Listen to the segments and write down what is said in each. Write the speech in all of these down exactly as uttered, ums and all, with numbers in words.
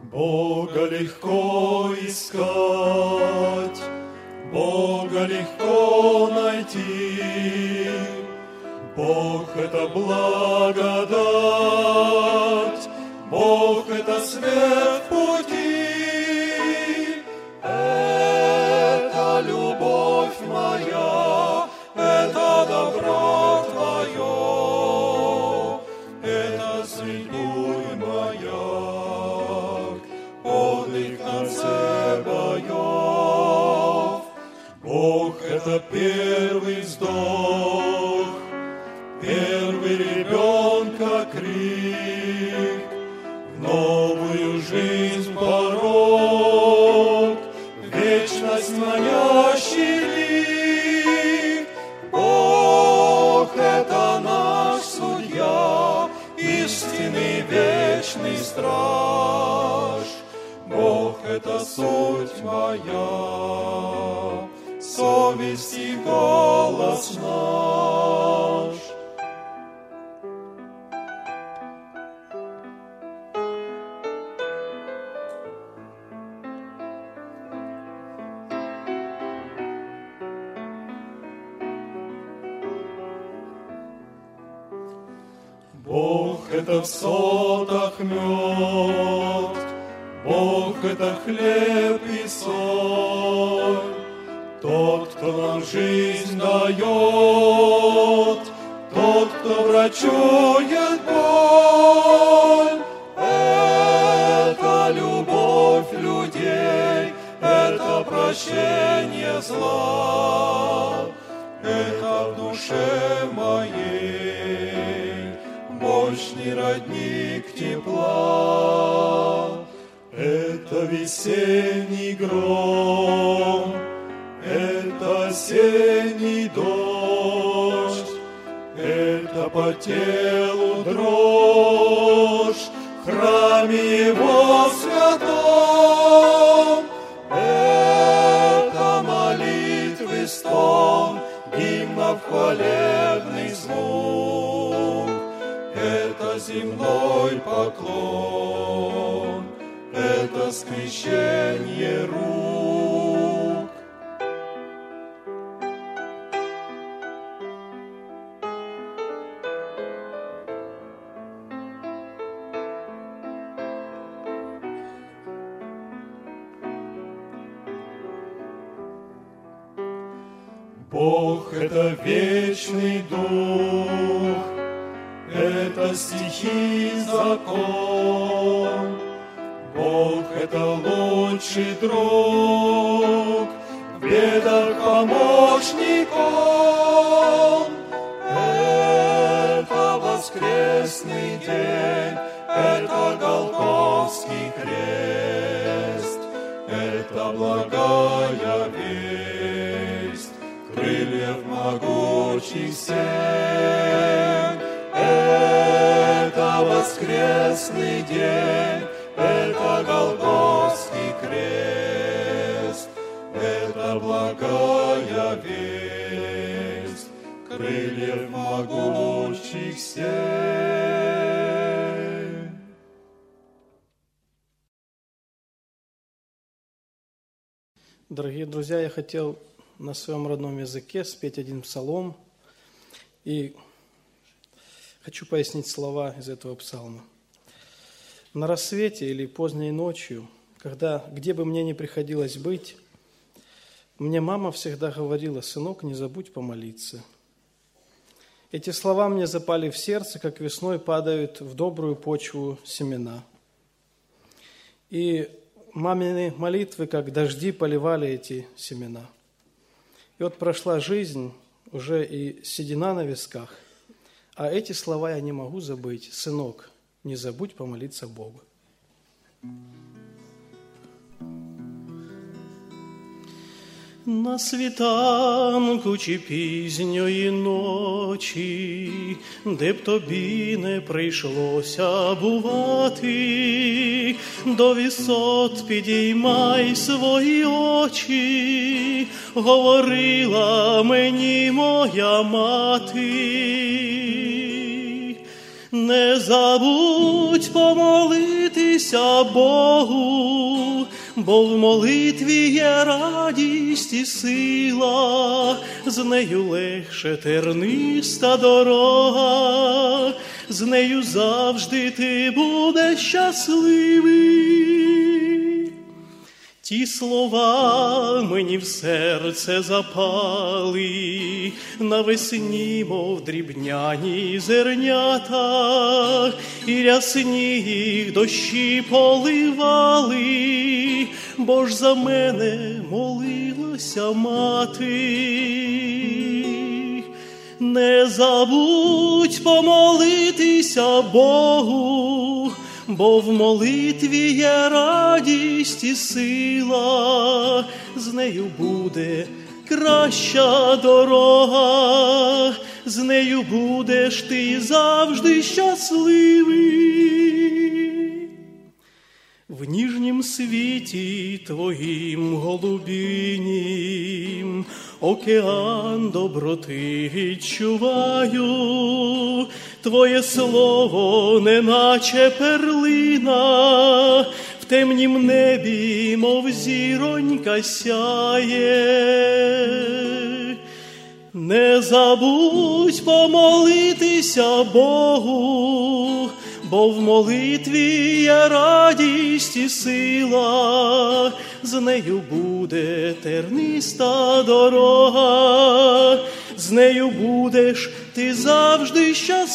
Бога легко искать, Бога легко найти. Бог — это благодать, Бог — это свет пути. Это любовь моя, это добро Твое, это судьбу моя, подвиг в конце боев. Бог — это первый вздох, первый ребенка крик, в новую жизнь порог, вечность манящий лик. Бог — это наш судья, истинный вечный страж. Бог — это суть моя, совесть и голос наш. Бог — это в сотах мед, Бог — это хлеб и соль, тот, кто нам жизнь дает, тот, кто врачует боль. Это любовь людей, это прощение зла, это в душе моей мощный родник тепла. Это весенний гром, это осенний дождь, это по телу дрожь в храме Его святом. Это молитвы стон, гимнов хвалебный звук, это земной поклон, это скрещение рук. Бог — это вечный дух, это стихи закон. Бог — это лучший друг, в бедах помощник Он. Это воскресный день, это Голгофский крест, это благая весть крыльев могучих семь. Это воскресный день, это Голгофский крест, это благая весть крыльев могучих семь. Дорогие друзья, я хотел на своем родном языке спеть один псалом, и хочу пояснить слова из этого псалма. На рассвете или поздней ночью, когда, где бы мне ни приходилось быть, мне мама всегда говорила: «Сынок, не забудь помолиться». Эти слова мне запали в сердце, как весной падают в добрую почву семена. И мамины молитвы, как дожди, поливали эти семена. И вот прошла жизнь, уже и седина на висках, а эти слова я не могу забыть. «Сынок, не забудь помолиться Богу». На світанку чи пізньої ночі, де б тобі не прийшлося бувати, до висот підіймай свої очі, говорила мені моя мати. Не забудь помолитися Богу, бо в молитві є радість і сила, з нею легше терниста дорога, з нею завжди ти будеш щасливий. Ті слова мені в серце запали, навесні, мов дрібняні зернята, і рясні їх дощі поливали, бо ж за мене молилася мати. Не забудь помолитися Богу, бо в молитві є радість і сила, з нею буде краща дорога, з нею будеш ти завжди щасливий. В ніжнім світі твоїм голубінім океан доброти відчуваю, твоє слово неначе перлина, в темнім небі, мов зіронька сяє. Не забудь помолитися Богу, бо в молитві є радість і сила, з нею буде терниста дорога, з нею будеш ти завжди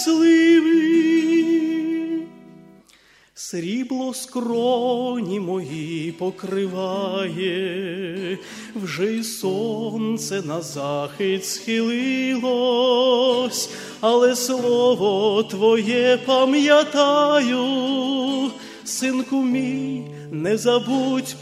щасливий. Срібло скроні мої покриває, вже й сонце на захід схилилось, але слово твоє пам'ятаю. Синку мій, не забудь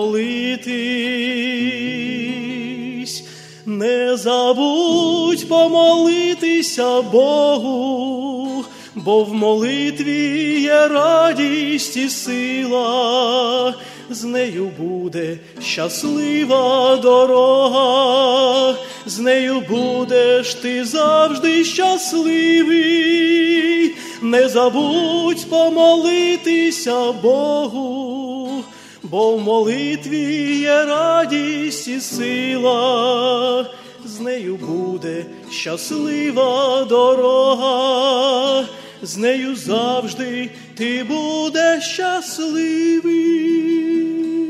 помолитись, не забудь помолитися Богу, бо в молитві є радість і сила, з нею буде щаслива дорога, з нею будеш ти завжди щасливий. Не забудь помолитися Богу, бо в молитві є радість і сила, з нею буде щаслива дорога, з нею завжди ти будеш щасливий.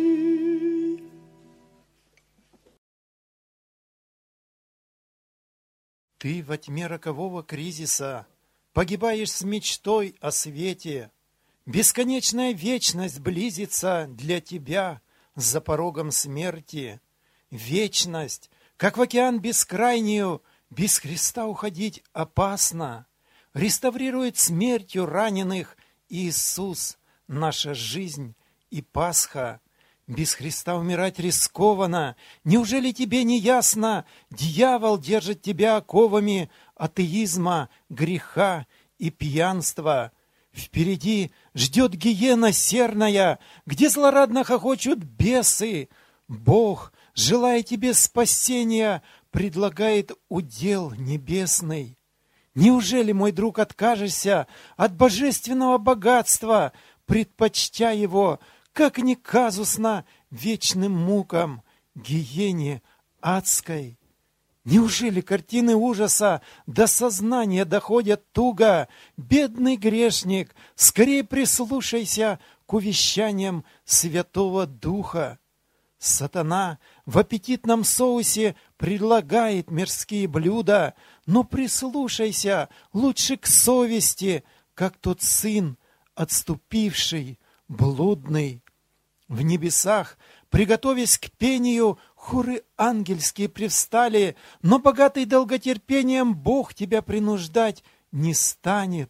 Ты во тьме рокового кризиса погибаешь с мечтой о свете. Бесконечная вечность близится для тебя за порогом смерти. Вечность, как в океан бескрайнюю, без Христа уходить опасно. Реставрирует смертью раненых Иисус, наша жизнь и Пасха. Без Христа умирать рискованно. Неужели тебе не ясно? Дьявол держит тебя оковами атеизма, греха и пьянства. Впереди ждет гиена серная, где злорадно хохочут бесы. Бог, желая тебе спасения, предлагает удел небесный. Неужели, мой друг, откажешься от божественного богатства, предпочтя его, как ни казусно, вечным мукам, гиене адской? Неужели картины ужаса до сознания доходят туго? Бедный грешник, скорее прислушайся к увещаниям Святого Духа. Сатана в аппетитном соусе предлагает мирские блюда, но прислушайся лучше к совести, как тот сын, отступивший, блудный. В небесах, приготовясь к пению, хоры ангельские привстали, но богатый долготерпением Бог тебя принуждать не станет.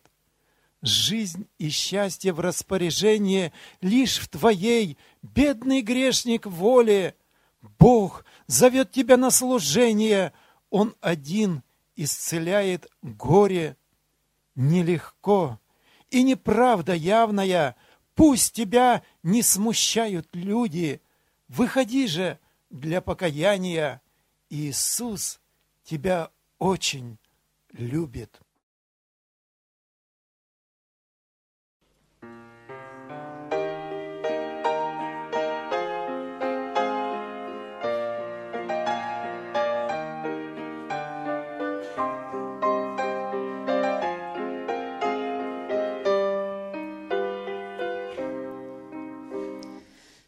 Жизнь и счастье в распоряжении лишь в твоей, бедный грешник, воле. Бог зовет тебя на служение, Он один исцеляет горе. Нелегко и неправда явная, пусть тебя не смущают люди. Выходи же для покаяния, Иисус тебя очень любит.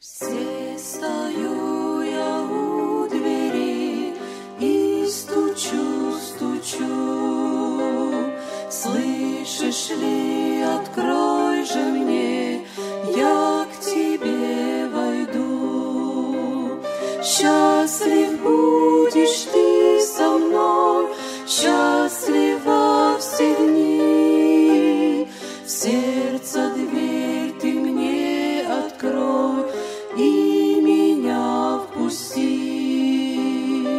Все стою я у двери и стучу, стучу. Слышишь ли, открой же мне, я к тебе войду. Счастлив будешь ты со мной, счастлива все дни. В сердце дверь ты мне открой и меня впусти.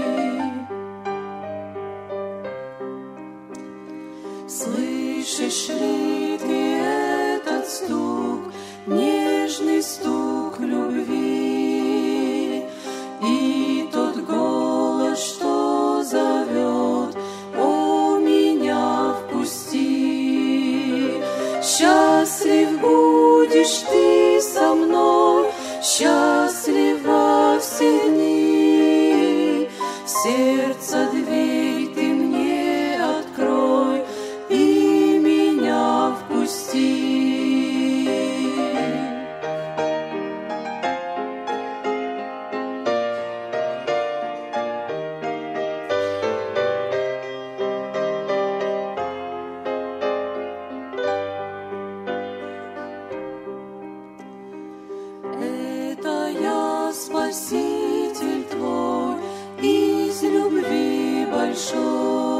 Слышишь ли ты этот стук, нежный стук любви, и тот голос, что зовет: о, меня впусти. Счастлив будешь ты со мной, счастлива все дни. В сердце дверь ты мне открой и меня впусти. Это я, Спаситель твой, из любви большой.